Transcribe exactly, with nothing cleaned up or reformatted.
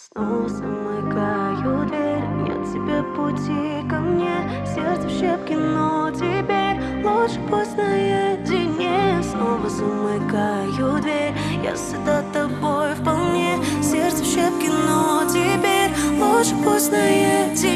Снова замыкаю дверь, нет тебе пути ко мне. Сердце в щепки, но теперь лучше пусть наедине. Снова замыкаю дверь, я сыта тобой вполне. Сердце в щепки, но теперь лучше пусть наедине.